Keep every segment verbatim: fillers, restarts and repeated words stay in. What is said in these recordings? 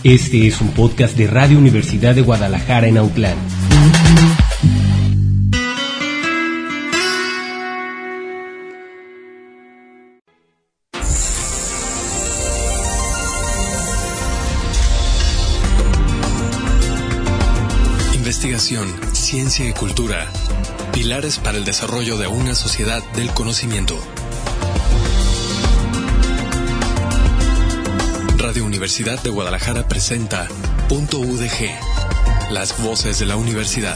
Este es un podcast de Radio Universidad de Guadalajara en Autlán. Investigación, ciencia y cultura. Pilares para el desarrollo de una sociedad del conocimiento. Radio Universidad de Guadalajara presenta Punto U D G, las voces de la universidad.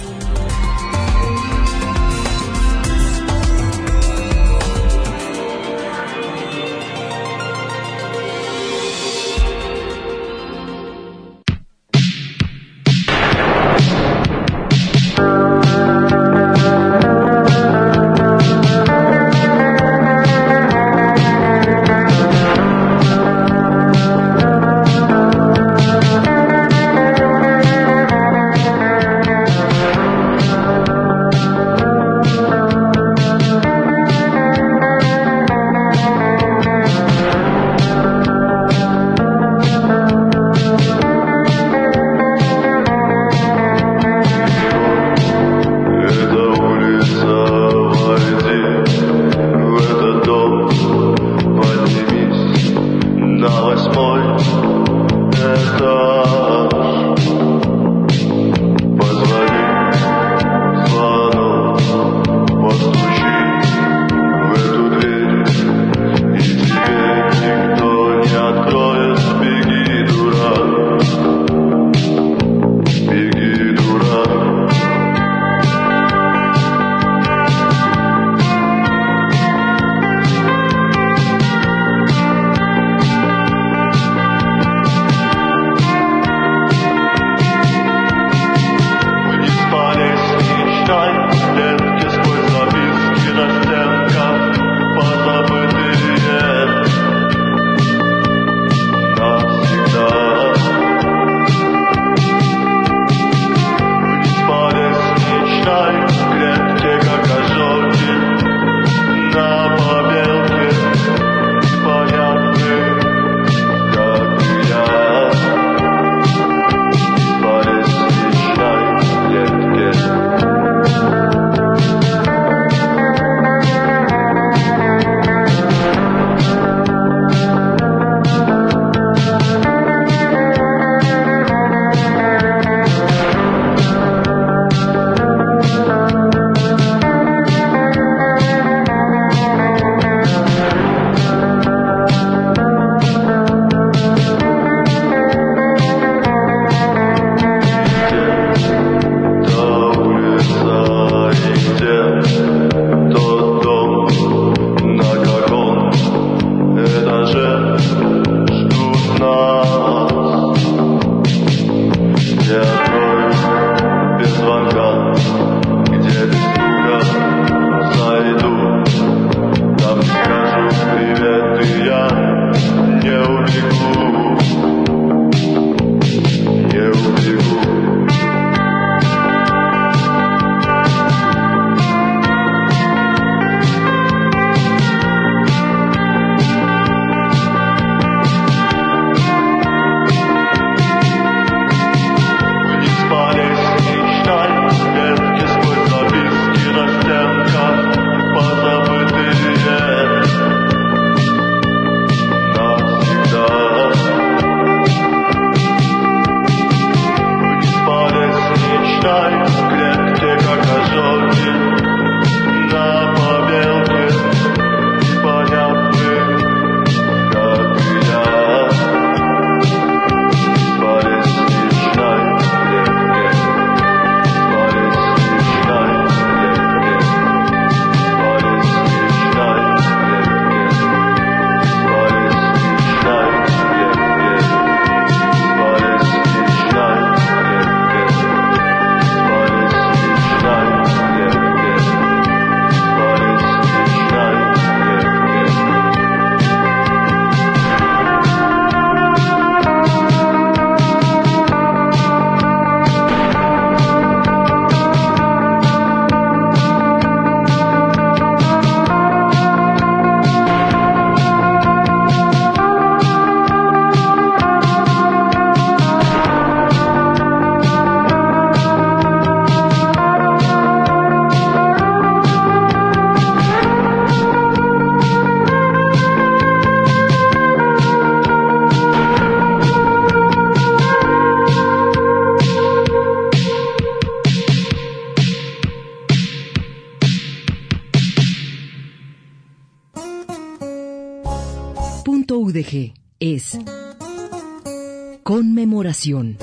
G es Conmemoración.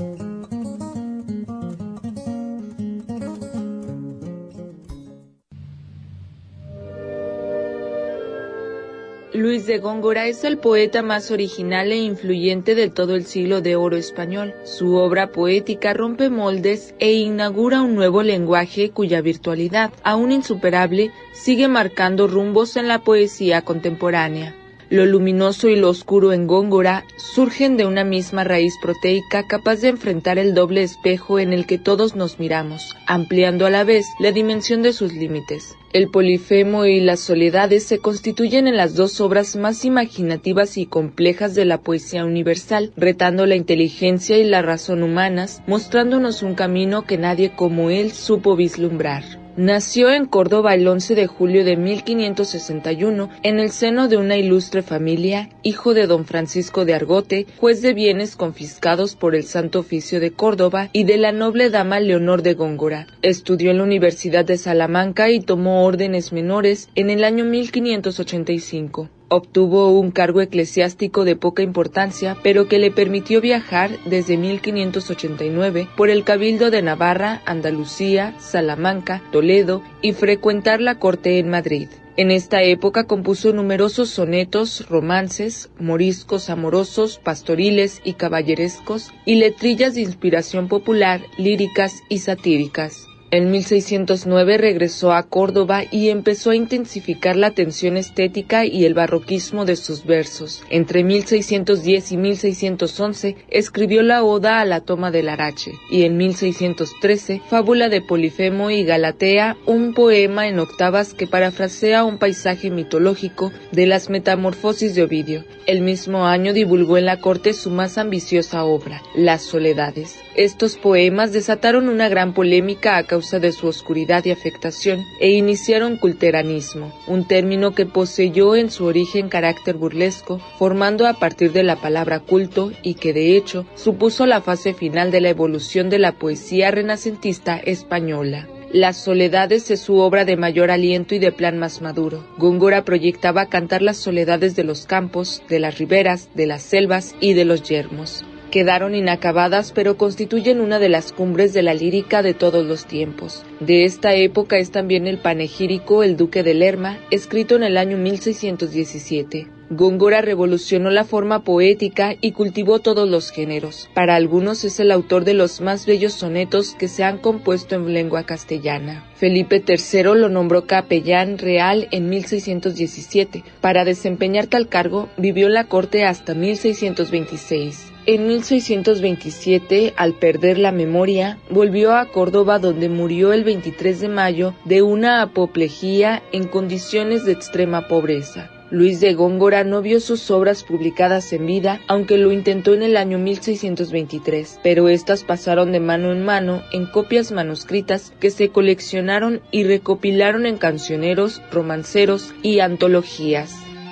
Luis de Góngora es el poeta más original e influyente de todo el siglo de oro español. Su obra poética rompe moldes e inaugura un nuevo lenguaje cuya virtualidad, aún insuperable, sigue marcando rumbos en la poesía contemporánea. Lo luminoso y lo oscuro en Góngora surgen de una misma raíz proteica capaz de enfrentar el doble espejo en el que todos nos miramos, ampliando a la vez la dimensión de sus límites. El Polifemo y las Soledades se constituyen en las dos obras más imaginativas y complejas de la poesía universal, retando la inteligencia y la razón humanas, mostrándonos un camino que nadie como él supo vislumbrar. Nació en Córdoba el once de julio de mil quinientos sesenta y uno en el seno de una ilustre familia, hijo de don Francisco de Argote, juez de bienes confiscados por el Santo Oficio de Córdoba, y de la noble dama Leonor de Góngora. Estudió en la Universidad de Salamanca y tomó órdenes menores en el año mil quinientos ochenta y cinco. Obtuvo un cargo eclesiástico de poca importancia, pero que le permitió viajar desde mil quinientos ochenta y nueve por el Cabildo de Navarra, Andalucía, Salamanca, Toledo y frecuentar la corte en Madrid. En esta época compuso numerosos sonetos, romances, moriscos amorosos, pastoriles y caballerescos, y letrillas de inspiración popular, líricas y satíricas. En mil seiscientos nueve regresó a Córdoba y empezó a intensificar la tensión estética y el barroquismo de sus versos. Entre mil seiscientos diez y mil seiscientos once escribió la Oda a la toma del Arache, y en mil seiscientos trece Fábula de Polifemo y Galatea, un poema en octavas que parafrasea un paisaje mitológico de las Metamorfosis de Ovidio. El mismo año divulgó en la corte su más ambiciosa obra, Las Soledades. Estos poemas desataron una gran polémica a causa de su oscuridad y afectación, e iniciaron culteranismo, un término que poseyó en su origen carácter burlesco, formando a partir de la palabra culto, y que de hecho supuso la fase final de la evolución de la poesía renacentista española. Las Soledades es su obra de mayor aliento y de plan más maduro. Góngora proyectaba cantar las soledades de los campos, de las riberas, de las selvas y de los yermos. Quedaron inacabadas, pero constituyen una de las cumbres de la lírica de todos los tiempos. De esta época es también el panegírico El Duque de Lerma, escrito en el año mil seiscientos diecisiete. Góngora revolucionó la forma poética y cultivó todos los géneros. Para algunos es el autor de los más bellos sonetos que se han compuesto en lengua castellana. Felipe tercero lo nombró capellán real en mil seiscientos diecisiete. Para desempeñar tal cargo, vivió en la corte hasta mil seiscientos veintiséis. En mil seiscientos veintisiete, al perder la memoria, volvió a Córdoba, donde murió el veintitrés de mayo de una apoplejía en condiciones de extrema pobreza. Luis de Góngora no vio sus obras publicadas en vida, aunque lo intentó en el año mil seiscientos veintitrés, pero estas pasaron de mano en mano en copias manuscritas que se coleccionaron y recopilaron en cancioneros, romanceros y antologías.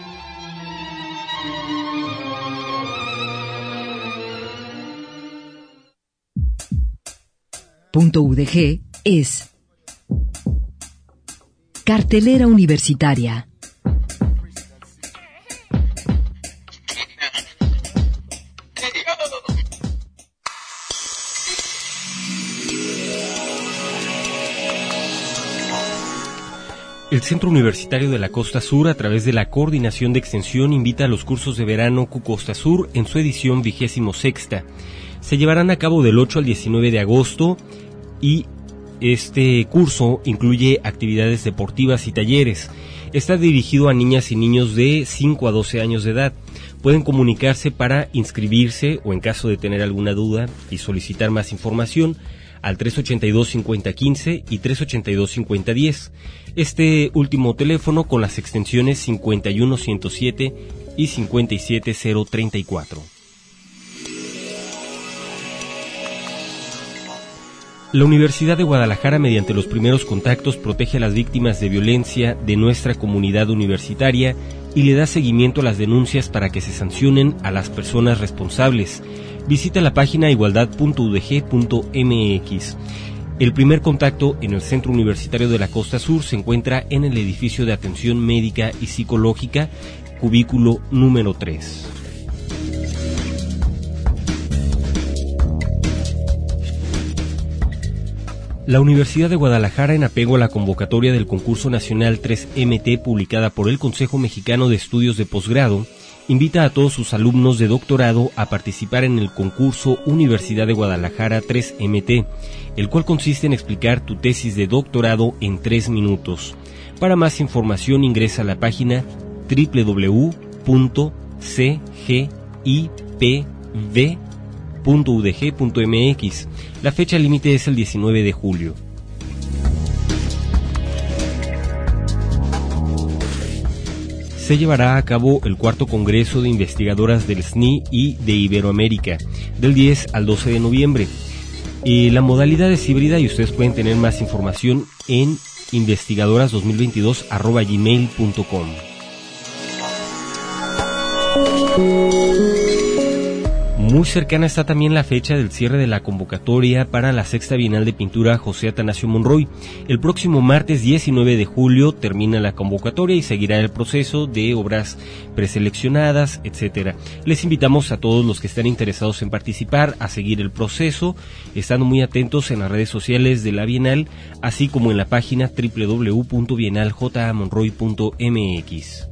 Punto U D G es Cartelera Universitaria. El Centro Universitario de la Costa Sur, a través de la Coordinación de Extensión, invita a los cursos de verano Q Costa Sur en su edición vigésimo sexta. Se llevarán a cabo del ocho al diecinueve de agosto y este curso incluye actividades deportivas y talleres. Está dirigido a niñas y niños de cinco a doce años de edad. Pueden comunicarse para inscribirse o, en caso de tener alguna duda y solicitar más información, al tres ochenta y dos, cincuenta quince y tres ochenta y dos, cincuenta diez. Este último teléfono con las extensiones cincuenta y uno, ciento siete y cincuenta y siete, cero treinta y cuatro. La Universidad de Guadalajara, mediante los primeros contactos, protege a las víctimas de violencia de nuestra comunidad universitaria y le da seguimiento a las denuncias para que se sancionen a las personas responsables. Visita la página igualdad punto u d g punto m x. El primer contacto en el Centro Universitario de la Costa Sur se encuentra en el edificio de atención médica y psicológica, cubículo número tres. La Universidad de Guadalajara, en apego a la convocatoria del concurso nacional tres eme te publicada por el Consejo Mexicano de Estudios de Posgrado, invita a todos sus alumnos de doctorado a participar en el concurso Universidad de Guadalajara tres eme te, el cual consiste en explicar tu tesis de doctorado en tres minutos. Para más información ingresa a la página doble u doble u doble u punto c g i p v punto u d g punto m x. La fecha límite es el diecinueve de julio. Se llevará a cabo el cuarto Congreso de Investigadoras del S N I y de Iberoamérica, del diez al doce de noviembre. Eh, la modalidad es híbrida y ustedes pueden tener más información en investigadoras dos mil veintidós arroba gmail punto com. Muy cercana está también la fecha del cierre de la convocatoria para la Sexta Bienal de Pintura José Atanasio Monroy. El próximo martes diecinueve de julio termina la convocatoria y seguirá el proceso de obras preseleccionadas, etcétera. Les invitamos a todos los que están interesados en participar a seguir el proceso, estando muy atentos en las redes sociales de la Bienal, así como en la página doble u doble u doble u punto bienal j a monroy punto m x.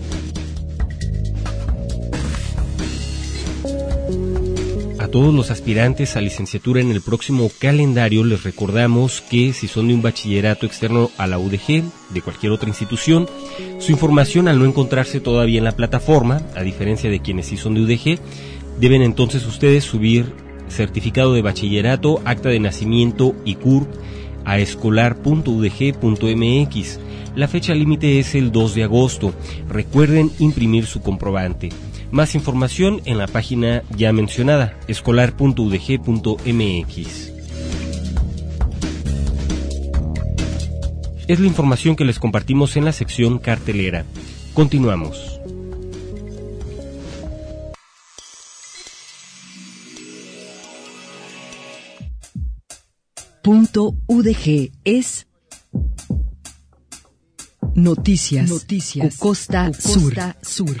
A todos los aspirantes a licenciatura en el próximo calendario les recordamos que si son de un bachillerato externo a la U D G, de cualquier otra institución, su información al no encontrarse todavía en la plataforma, a diferencia de quienes sí son de U D G, deben entonces ustedes subir certificado de bachillerato, acta de nacimiento y C U R P a escolar punto u d g punto m x. La fecha límite es el dos de agosto. Recuerden imprimir su comprobante. Más información en la página ya mencionada, escolar punto u d g punto m x. Es la información que les compartimos en la sección cartelera. Continuamos. Punto U D G es Noticias, Noticias Costa Sur. Sur.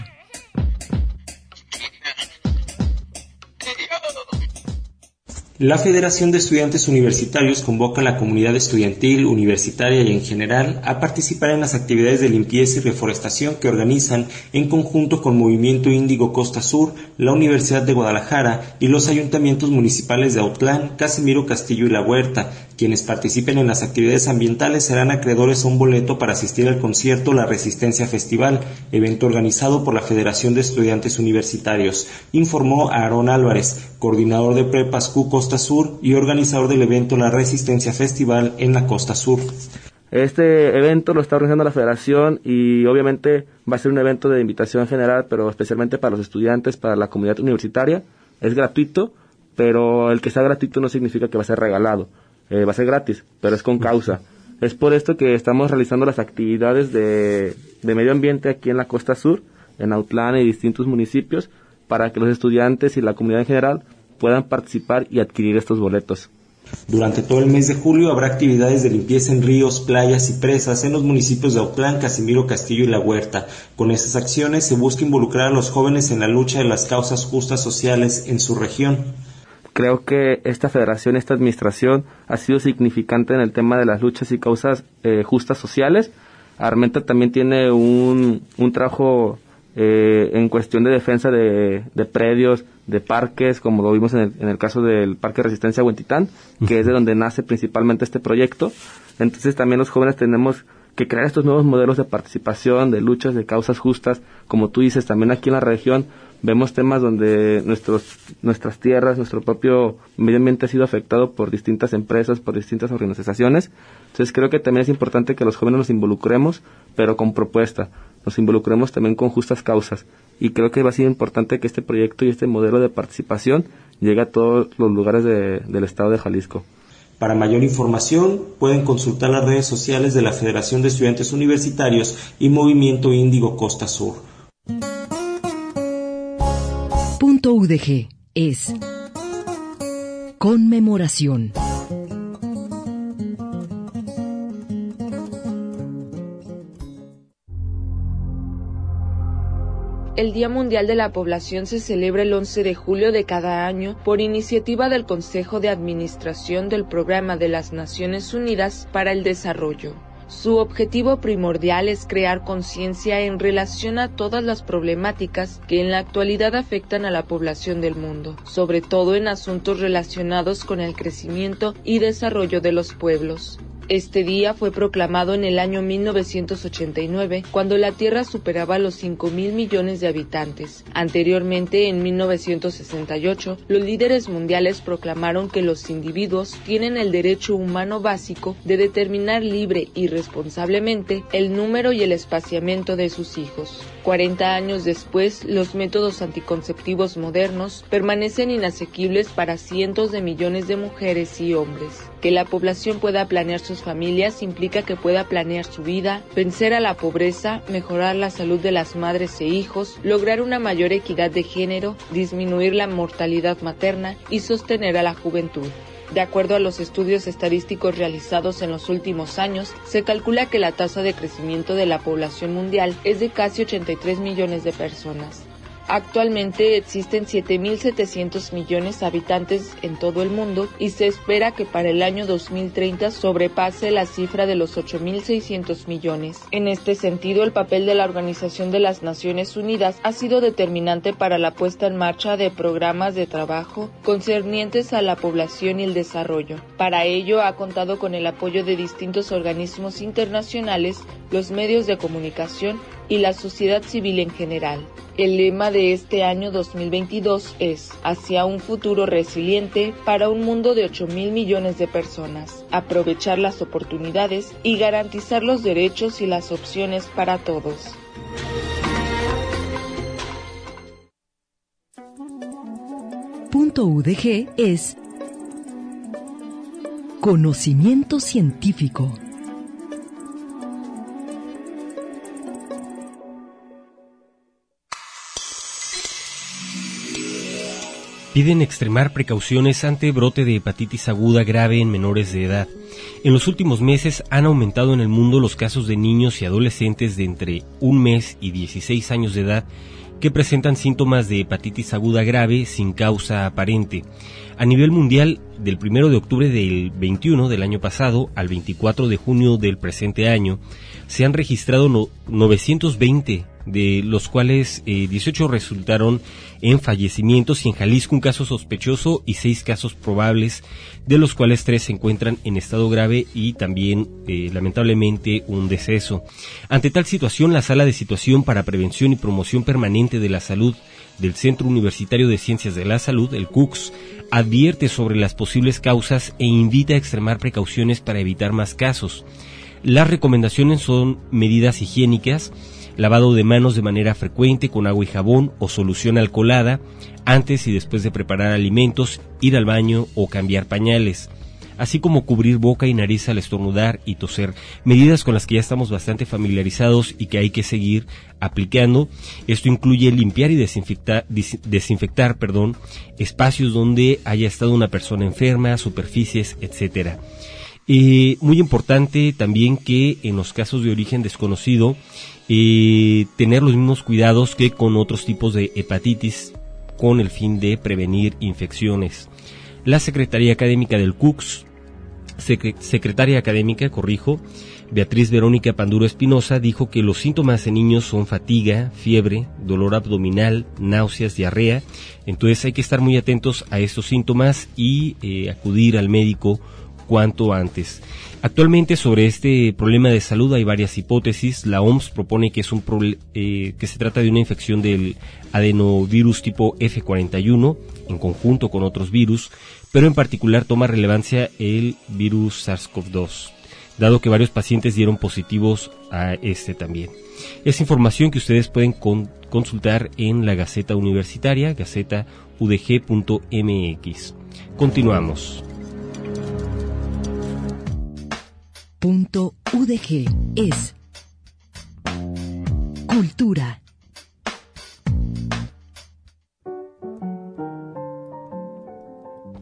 La Federación de Estudiantes Universitarios convoca a la comunidad estudiantil, universitaria y en general a participar en las actividades de limpieza y reforestación que organizan en conjunto con Movimiento Índigo Costa Sur, la Universidad de Guadalajara y los ayuntamientos municipales de Autlán, Casimiro Castillo y La Huerta. Quienes participen en las actividades ambientales serán acreedores a un boleto para asistir al concierto La Resistencia Festival, evento organizado por la Federación de Estudiantes Universitarios, informó Aarón Álvarez, coordinador de Prepas Q Costa Sur y organizador del evento La Resistencia Festival en la Costa Sur. Este evento lo está organizando la Federación y obviamente va a ser un evento de invitación general, pero especialmente para los estudiantes, para la comunidad universitaria. Es gratuito, pero el que sea gratuito no significa que va a ser regalado. Eh, va a ser gratis, pero es con causa. Es por esto que estamos realizando las actividades de, de medio ambiente aquí en la Costa Sur, en Autlán y distintos municipios, para que los estudiantes y la comunidad en general puedan participar y adquirir estos boletos. Durante todo el mes de julio habrá actividades de limpieza en ríos, playas y presas en los municipios de Autlán, Casimiro Castillo y La Huerta. Con estas acciones se busca involucrar a los jóvenes en la lucha de las causas justas sociales en su región. Creo que esta federación, esta administración ha sido significante en el tema de las luchas y causas eh, justas sociales. Armenta también tiene un, un trabajo eh, en cuestión de defensa de, de predios, de parques, como lo vimos en el, en el caso del Parque Resistencia Huentitán, que es de donde nace principalmente este proyecto. Entonces también los jóvenes tenemos que crear estos nuevos modelos de participación, de luchas, de causas justas. Como tú dices, también aquí en la región vemos temas donde nuestros, nuestras tierras, nuestro propio medio ambiente ha sido afectado por distintas empresas, por distintas organizaciones. Entonces creo que también es importante que los jóvenes nos involucremos, pero con propuesta. Nos involucremos también con justas causas. Y creo que va a ser importante que este proyecto y este modelo de participación llegue a todos los lugares de, del estado de Jalisco. Para mayor información, pueden consultar las redes sociales de la Federación de Estudiantes Universitarios y Movimiento Índigo Costa Sur. Punto U D G es conmemoración. El Día Mundial de la Población se celebra el once de julio de cada año por iniciativa del Consejo de Administración del Programa de las Naciones Unidas para el Desarrollo. Su objetivo primordial es crear conciencia en relación a todas las problemáticas que en la actualidad afectan a la población del mundo, sobre todo en asuntos relacionados con el crecimiento y desarrollo de los pueblos. Este día fue proclamado en el año mil novecientos ochenta y nueve, cuando la Tierra superaba los cinco mil millones de habitantes. Anteriormente, en mil novecientos sesenta y ocho, los líderes mundiales proclamaron que los individuos tienen el derecho humano básico de determinar libre y responsablemente el número y el espaciamiento de sus hijos. cuarenta años después, los métodos anticonceptivos modernos permanecen inasequibles para cientos de millones de mujeres y hombres. Que la población pueda planear sus familias implica que pueda planear su vida, vencer a la pobreza, mejorar la salud de las madres e hijos, lograr una mayor equidad de género, disminuir la mortalidad materna y sostener a la juventud. De acuerdo a los estudios estadísticos realizados en los últimos años, se calcula que la tasa de crecimiento de la población mundial es de casi ochenta y tres millones de personas. Actualmente existen siete mil setecientos millones de habitantes en todo el mundo y se espera que para el año dos mil treinta sobrepase la cifra de los ocho mil seiscientos millones. En este sentido, el papel de la Organización de las Naciones Unidas ha sido determinante para la puesta en marcha de programas de trabajo concernientes a la población y el desarrollo. Para ello, ha contado con el apoyo de distintos organismos internacionales, los medios de comunicación y la sociedad civil en general. El lema de este año dos mil veintidós es Hacia un futuro resiliente para un mundo de ocho mil millones de personas, aprovechar las oportunidades y garantizar los derechos y las opciones para todos. Punto U D G es conocimiento científico. Piden extremar precauciones ante brote de hepatitis aguda grave en menores de edad. En los últimos meses han aumentado en el mundo los casos de niños y adolescentes de entre un mes y dieciséis años de edad que presentan síntomas de hepatitis aguda grave sin causa aparente. A nivel mundial, del primero de octubre del veintiuno del año pasado al veinticuatro de junio del presente año, se han registrado no, novecientos veinte, de los cuales eh, dieciocho resultaron en fallecimientos y en Jalisco un caso sospechoso y seis casos probables, de los cuales tres se encuentran en estado grave y también eh, lamentablemente un deceso. Ante tal situación, la Sala de Situación para Prevención y Promoción Permanente de la Salud del Centro Universitario de Ciencias de la Salud, el C U C S, advierte sobre las posibles causas e invita a extremar precauciones para evitar más casos. Las recomendaciones son medidas higiénicas, lavado de manos de manera frecuente con agua y jabón o solución alcoholada, antes y después de preparar alimentos, ir al baño o cambiar pañales, así como cubrir boca y nariz al estornudar y toser, medidas con las que ya estamos bastante familiarizados y que hay que seguir aplicando. Esto incluye limpiar y desinfectar, desinfectar perdón, espacios donde haya estado una persona enferma, superficies, etcétera. Eh, muy importante también que en los casos de origen desconocido, eh, tener los mismos cuidados que con otros tipos de hepatitis con el fin de prevenir infecciones. La Secretaría Académica del C U C S, Secre- Secretaria Académica, corrijo, Beatriz Verónica Panduro Espinosa, dijo que los síntomas en niños son fatiga, fiebre, dolor abdominal, náuseas, diarrea. Entonces hay que estar muy atentos a estos síntomas y eh, acudir al médico cuanto antes. Actualmente sobre este problema de salud hay varias hipótesis. La O M S propone que es un proble- eh, que se trata de una infección del adenovirus tipo F cuarenta y uno en conjunto con otros virus, pero en particular toma relevancia el virus SARS-CoV dos, dado que varios pacientes dieron positivos a este también. Es información que ustedes pueden con- consultar en la Gaceta Universitaria, gaceta u d g punto m x. Continuamos. Punto U D G es cultura.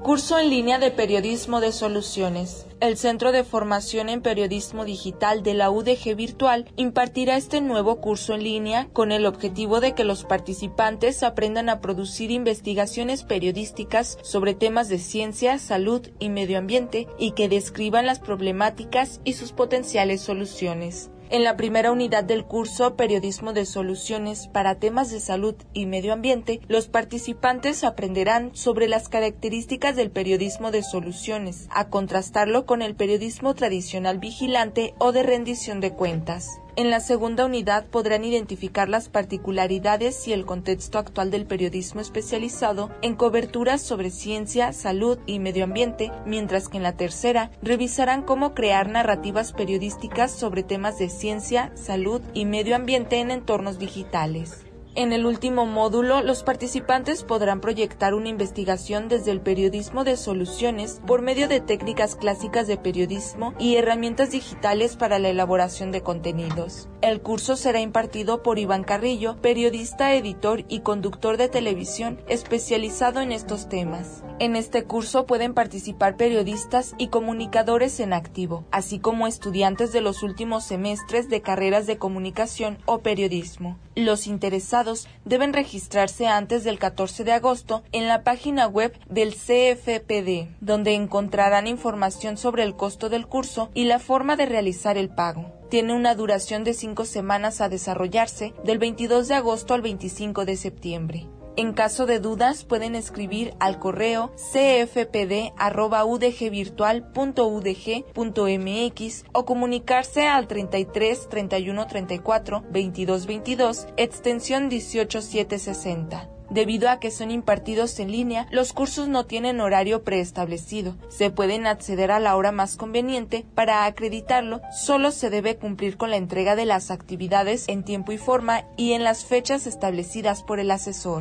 Curso en línea de Periodismo de Soluciones. El Centro de Formación en Periodismo Digital de la U D G Virtual impartirá este nuevo curso en línea con el objetivo de que los participantes aprendan a producir investigaciones periodísticas sobre temas de ciencia, salud y medio ambiente y que describan las problemáticas y sus potenciales soluciones. En la primera unidad del curso Periodismo de Soluciones para temas de salud y medio ambiente, los participantes aprenderán sobre las características del periodismo de soluciones, a contrastarlo con el periodismo tradicional vigilante o de rendición de cuentas. En la segunda unidad podrán identificar las particularidades y el contexto actual del periodismo especializado en coberturas sobre ciencia, salud y medio ambiente, mientras que en la tercera revisarán cómo crear narrativas periodísticas sobre temas de ciencia, salud y medio ambiente en entornos digitales. En el último módulo, los participantes podrán proyectar una investigación desde el periodismo de soluciones por medio de técnicas clásicas de periodismo y herramientas digitales para la elaboración de contenidos. El curso será impartido por Iván Carrillo, periodista, editor y conductor de televisión especializado en estos temas. En este curso pueden participar periodistas y comunicadores en activo, así como estudiantes de los últimos semestres de carreras de comunicación o periodismo. Los interesados deben registrarse antes del catorce de agosto en la página web del C F P D, donde encontrarán información sobre el costo del curso y la forma de realizar el pago. Tiene una duración de cinco semanas a desarrollarse, del veintidós de agosto al veinticinco de septiembre. En caso de dudas, pueden escribir al correo c f p d arroba u d g virtual punto u d g punto m x o comunicarse al treinta y tres, treinta y uno, treinta y cuatro, veintidós, veintidós, extensión dieciocho mil setecientos sesenta. Debido a que son impartidos en línea, los cursos no tienen horario preestablecido. Se pueden acceder a la hora más conveniente. Para acreditarlo, solo se debe cumplir con la entrega de las actividades en tiempo y forma y en las fechas establecidas por el asesor.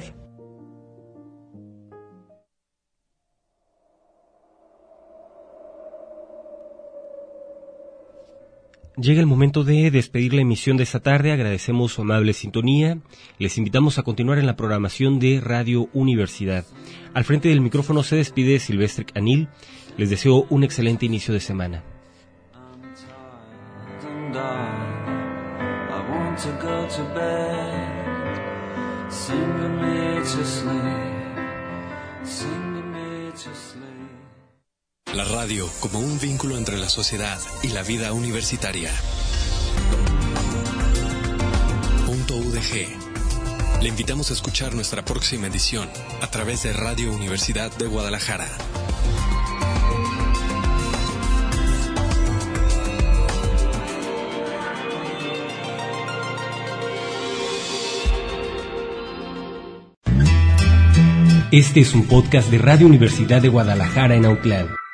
Llega el momento de despedir la emisión de esta tarde. Agradecemos su amable sintonía. Les invitamos a continuar en la programación de Radio Universidad. Al frente del micrófono se despide Silvestre Canil. Les deseo un excelente inicio de semana. La radio como un vínculo entre la sociedad y la vida universitaria. Punto U D G. Le invitamos a escuchar nuestra próxima edición a través de Radio Universidad de Guadalajara. Este es un podcast de Radio Universidad de Guadalajara en Autlán.